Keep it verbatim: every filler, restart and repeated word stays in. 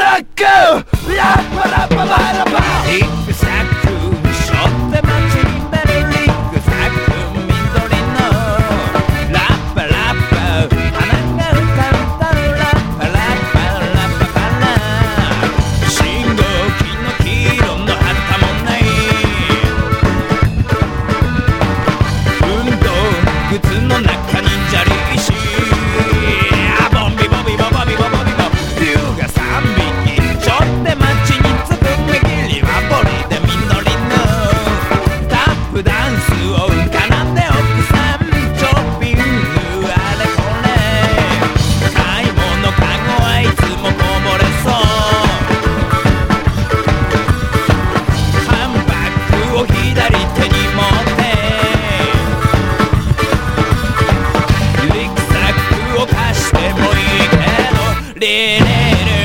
ラックラッパラッパバラバリックサックしょって街に出るリックサック緑のラッパラッパ花が浮かんだるラッパラッパラッパから信号機の黄色の旗もない運動靴の中に砂利石ボンビボビボボビボボビボ竜がさんびきちょって街につくめきりはボリで緑のタップダンスを奏で奥さんショッピングあれこれ買い物かごはいつもこぼれそうハンバッグを左手に持ってリュックサックを貸してもいいけどリレー